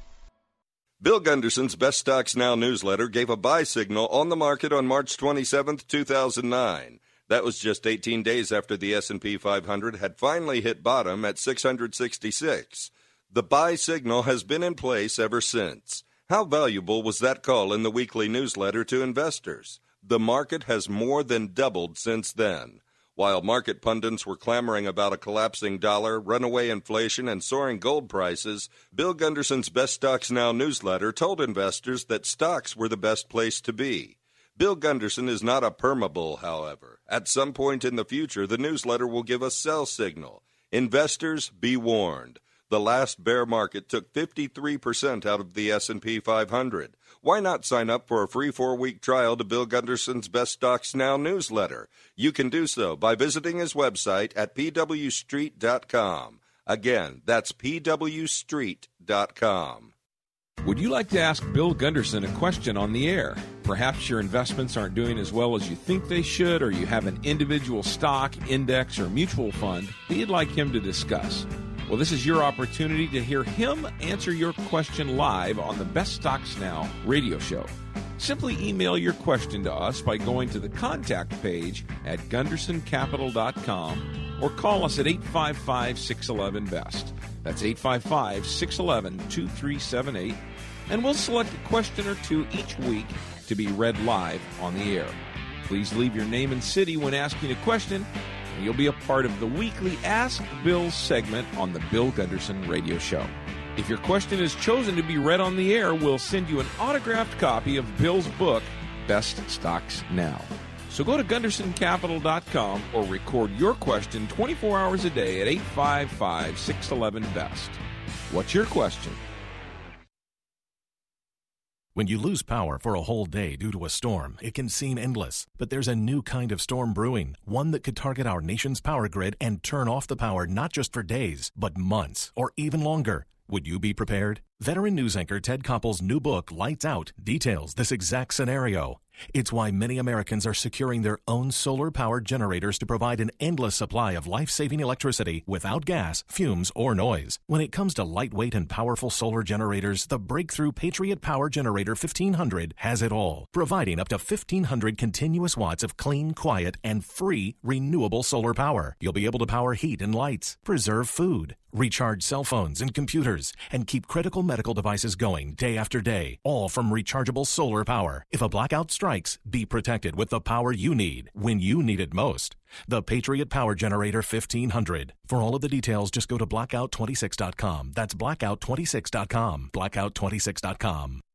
Bill Gunderson's Best Stocks Now newsletter gave a buy signal on the market on March twenty-seventh, two thousand nine. That was just eighteen days after the S and P five hundred had finally hit bottom at six hundred sixty-six. The buy signal has been in place ever since. How valuable was that call in the weekly newsletter to investors? The market has more than doubled since then. While market pundits were clamoring about a collapsing dollar, runaway inflation, and soaring gold prices, Bill Gunderson's Best Stocks Now newsletter told investors that stocks were the best place to be. Bill Gunderson is not a permabull, however. At some point in the future, the newsletter will give a sell signal. Investors, be warned. The last bear market took fifty-three percent out of the S and P five hundred. Why not sign up for a free four-week trial to Bill Gunderson's Best Stocks Now newsletter? You can do so by visiting his website at p w street dot com. Again, that's p w street dot com. Would you like to ask Bill Gunderson a question on the air? Perhaps your investments aren't doing as well as you think they should, or you have an individual stock, index, or mutual fund that you'd like him to discuss. Well, this is your opportunity to hear him answer your question live on the Best Stocks Now radio show. Simply email your question to us by going to the contact page at gunderson capital dot com or call us at eight five five, six one one, B E S T. That's eight five five, six one one, two three seven eight, and we'll select a question or two each week to be read live on the air. Please leave your name and city when asking a question, and you'll be a part of the weekly Ask Bill segment on the Bill Gunderson radio show. If your question is chosen to be read on the air, we'll send you an autographed copy of Bill's book, Best Stocks Now. So go to gunderson capital dot com or record your question twenty-four hours a day at eight five five, six one one, B E S T. What's your question? When you lose power for a whole day due to a storm, it can seem endless. But there's a new kind of storm brewing, one that could target our nation's power grid and turn off the power not just for days, but months or even longer. Would you be prepared? Veteran news anchor Ted Koppel's new book, Lights Out, details this exact scenario. It's why many Americans are securing their own solar-powered generators to provide an endless supply of life-saving electricity without gas, fumes, or noise. When it comes to lightweight and powerful solar generators, the breakthrough Patriot Power Generator fifteen hundred has it all, providing up to fifteen hundred continuous watts of clean, quiet, and free renewable solar power. You'll be able to power heat and lights, preserve food, recharge cell phones and computers, and keep critical medical devices going day after day, all from rechargeable solar power. If a blackout strikes, be protected with the power you need when you need it most. The Patriot Power Generator fifteen hundred. For all of the details, just go to blackout twenty-six dot com. That's blackout twenty-six dot com. blackout twenty-six dot com.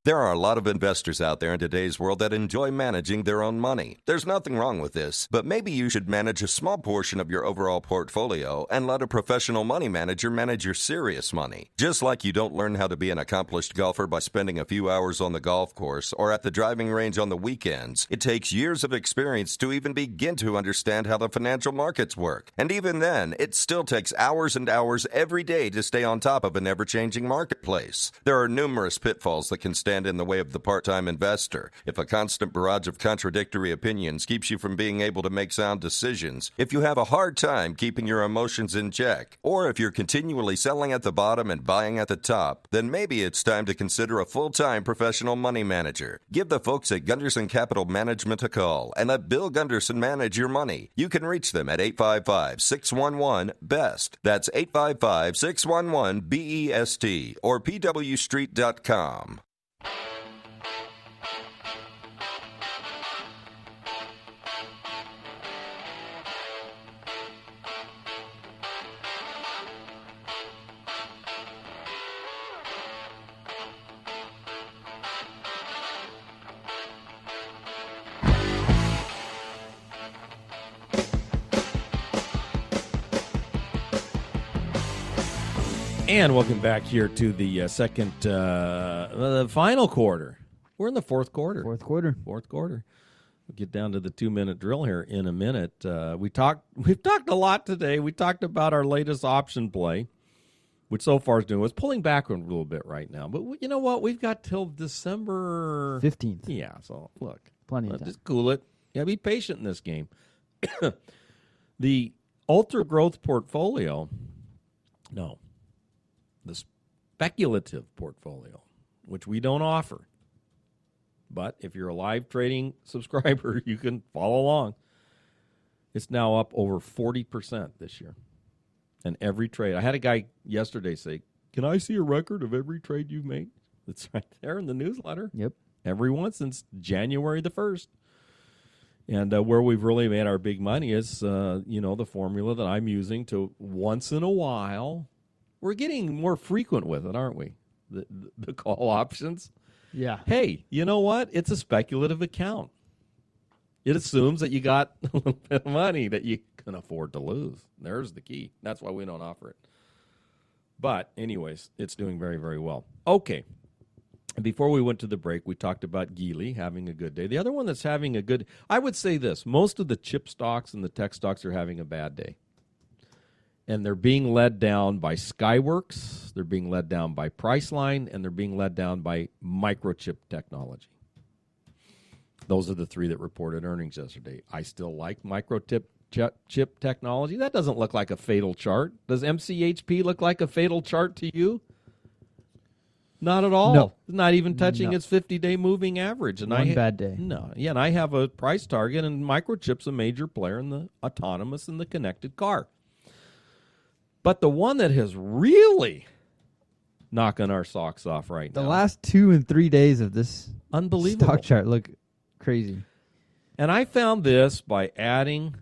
There are a lot of investors out there in today's world that enjoy managing their own money. There's nothing wrong with this, but maybe you should manage a small portion of your overall portfolio and let a professional money manager manage your serious money. Just like you don't learn how to be an accomplished golfer by spending a few hours on the golf course or at the driving range on the weekends, it takes years of experience to even begin to understand how the financial markets work. And even then, it still takes hours and hours every day to stay on top of an ever-changing marketplace. There are numerous pitfalls that can stand in the way of the part-time investor. If a constant barrage of contradictory opinions keeps you from being able to make sound decisions, if you have a hard time keeping your emotions in check, or if you're continually selling at the bottom and buying at the top, then maybe it's time to consider a full-time professional money manager. Give the folks at Gunderson Capital Management a call and let Bill Gunderson manage your money. You can reach them at eight five five, six one one, B E S T. That's eight five five, six one one, B E S T or P W street dot com. And welcome back here to the uh, second, uh, the final quarter. We're in the fourth quarter. Fourth quarter. Fourth quarter. We'll get down to the two-minute drill here in a minute. Uh, we talked. We've talked a lot today. We talked about our latest option play, which so far is doing. It's pulling back a little bit right now. But you know what? We've got till December fifteenth. Yeah, so look. Plenty of time. Just cool it. Yeah, be patient in this game. The ultra growth portfolio, no. The speculative portfolio, which we don't offer. But if you're a live trading subscriber, you can follow along. It's now up over forty percent this year. And every trade. I had a guy yesterday say, can I see a record of every trade you've made? It's right there in the newsletter. Yep. Every one since January the first. And uh, where we've really made our big money is, uh, you know, the formula that I'm using to once in a while. We're getting more frequent with it, aren't we? The, the, the call options. Yeah. Hey, you know what? It's a speculative account. It assumes that you got a little bit of money that you can afford to lose. There's the key. That's why we don't offer it. But anyways, it's doing very, very well. Okay. And before we went to the break, we talked about Geely having a good day. The other one that's having a good, I would say this, most of the chip stocks and the tech stocks are having a bad day. And they're being led down by Skyworks, they're being led down by Priceline, and they're being led down by Microchip Technology. Those are the three that reported earnings yesterday. I still like Microchip chip technology. That doesn't look like a fatal chart. Does M C H P look like a fatal chart to you? Not at all. No. Not even touching No. its fifty-day moving average. And One I, bad day. No. Yeah, and I have a price target, and Microchip's a major player in the autonomous and the connected car. But the one that has really knocking our socks off right The now. last two and three days of this Unbelievable. stock chart look crazy. And I found this by adding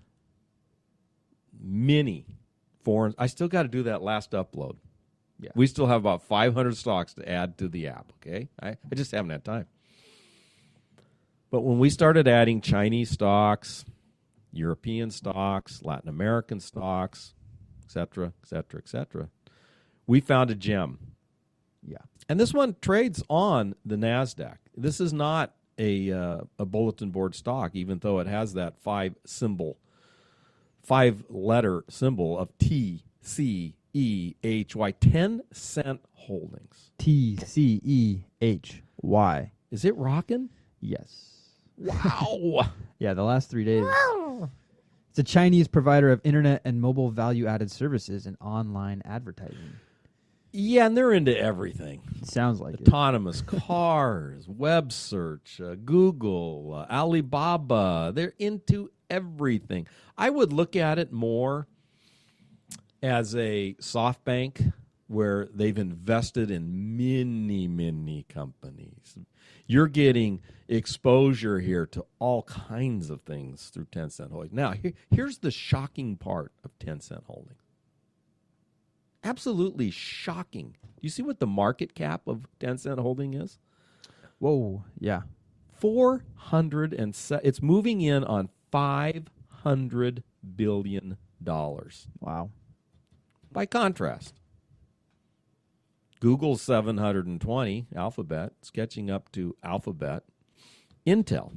mini foreign. I still got to do that last upload. Yeah. We still have about five hundred stocks to add to the app, okay? I, I just haven't had time. But when we started adding Chinese stocks, European stocks, Latin American stocks, et cetera, et cetera, et cetera, we found a gem. Yeah. And this one trades on the NASDAQ. This is not a uh, a bulletin board stock, even though it has that five symbol, five letter symbol of T C E H Y, ten cent holdings. T C E H Y. Is it rocking? Yes. Wow. Yeah, the last three days. It's a Chinese provider of internet and mobile value-added services and online advertising. Yeah, and they're into everything. Sounds like it. Autonomous cars, web search, uh, Google, uh, Alibaba. They're into everything. I would look at it more as a SoftBank where they've invested in many, many companies. You're getting exposure here to all kinds of things through ten cent Holdings. Now, here, here's the shocking part of ten cent Holdings. Absolutely shocking. Do you see what the market cap of ten cent Holding is? Whoa, yeah. four hundred and se- it's moving in on five hundred billion dollars. Wow. By contrast, Google's seven hundred twenty, Alphabet, it's catching up to Alphabet. Intel.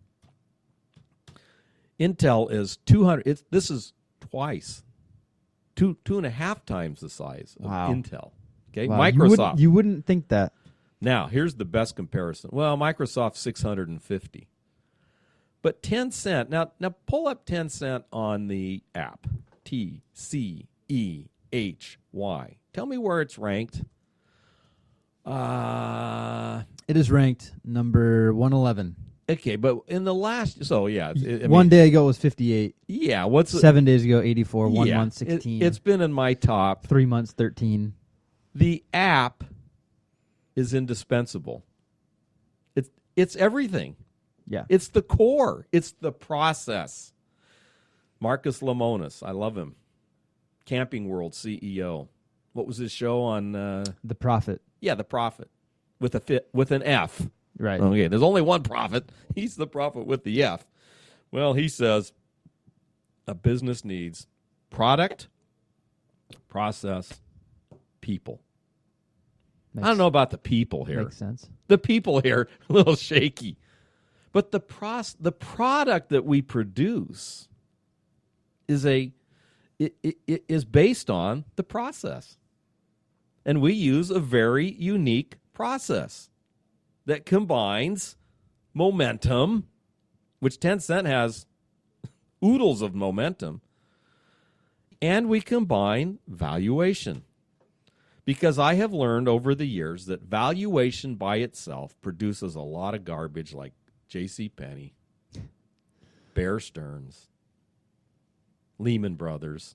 Intel is two hundred. It's, this is twice, two two and a half times the size of Wow. Intel. Okay, Wow, You Microsoft. wouldn't, you wouldn't think that. Now, here's the best comparison. Well, Microsoft's six hundred fifty. But Tencent, now now pull up Tencent on the app. T C E H Y. Tell me where it's ranked. Uh, It is ranked number one eleven. okay, but in the last, so yeah. It, I One mean, day ago it was fifty-eight. Yeah, what's the- Seven days ago, eighty-four. One yeah, month, it- sixteen. it's been in my top. Three months, thirteen. The app is indispensable. It's it's everything. Yeah. It's the core. It's the process. Marcus Lemonis, I love him. Camping World C E O. What was his show on? Uh, The Prophet. yeah, The Prophet with a fit, with an F. Right. Okay, there's only one prophet. He's the prophet with the F. Well, he says a business needs product, process, people. Makes, I don't know about the people here. Makes sense. The people here a little shaky, but the pros the product that we produce is a it, it, it is based on the process, and we use a very unique process that combines momentum, which Tencent has oodles of momentum, and we combine valuation. Because I have learned over the years that valuation by itself produces a lot of garbage like JCPenney, Bear Stearns, Lehman Brothers,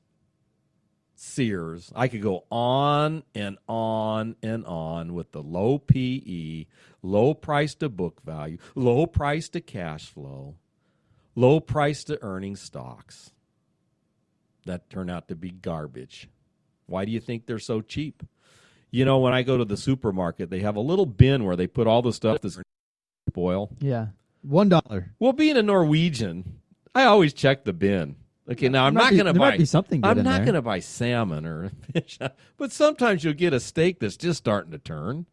Sears. I could go on and on and on with the low P E, low price to book value, low price to cash flow, low price to earning stocks that turn out to be garbage. Why do you think they're so cheap? You know, when I go to the supermarket, they have a little bin where they put all the stuff that's boil. Yeah. One dollar. Well, being a Norwegian, I always check the bin. Okay, now I'm There might not be- going to there buy. might be something good I'm in not there. going to buy salmon or fish, but sometimes you'll get a steak that's just starting to turn.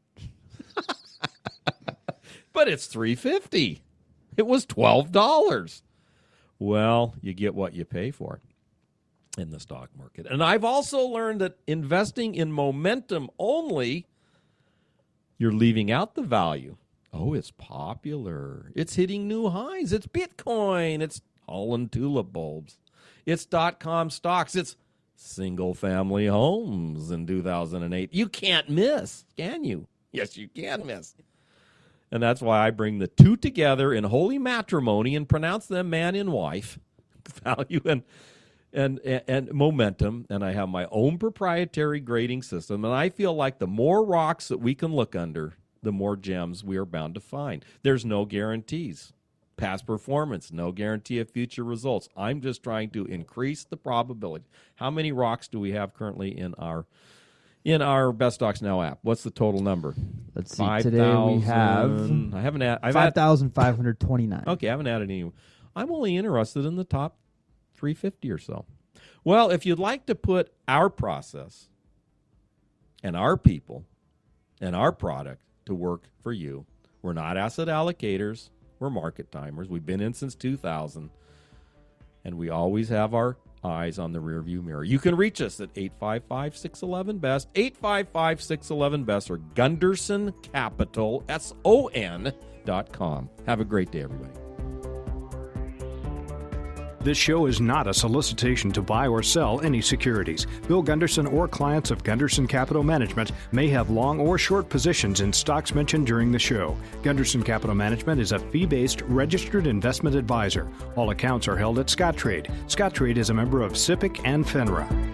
But it's three fifty. It was twelve dollars. Well, you get what you pay for in the stock market. And I've also learned that investing in momentum only, you're leaving out the value. Oh, it's popular. It's hitting new highs. It's Bitcoin. It's Holland tulip bulbs. It's dot-com stocks. It's single-family homes in two thousand eight. You can't miss, can you? Yes, you can miss. And that's why I bring the two together in holy matrimony and pronounce them man and wife, value and And, and and momentum, and I have my own proprietary grading system, and I feel like the more rocks that we can look under, the more gems we are bound to find. There's no guarantees. Past performance, no guarantee of future results. I'm just trying to increase the probability. How many rocks do we have currently in our in our Best Stocks Now app? What's the total number? Let's see. Today we have I haven't add, I've five add, thousand five hundred twenty-nine. Okay, I haven't added any. I'm only interested in the top three fifty or so. Well, if you'd like to put our process and our people and our product to work for you, we're not asset allocators, we're market timers. We've been in since two thousand, and we always have our eyes on the rearview mirror. You can reach us at eight five five, six one one, B E S T, eight five five, six one one, B E S T, or Gunderson Capital, S O N, dot com. Have a great day, everybody. This show is not a solicitation to buy or sell any securities. Bill Gunderson or clients of Gunderson Capital Management may have long or short positions in stocks mentioned during the show. Gunderson Capital Management is a fee-based registered investment advisor. All accounts are held at Scottrade. Scottrade is a member of SIPC and FINRA.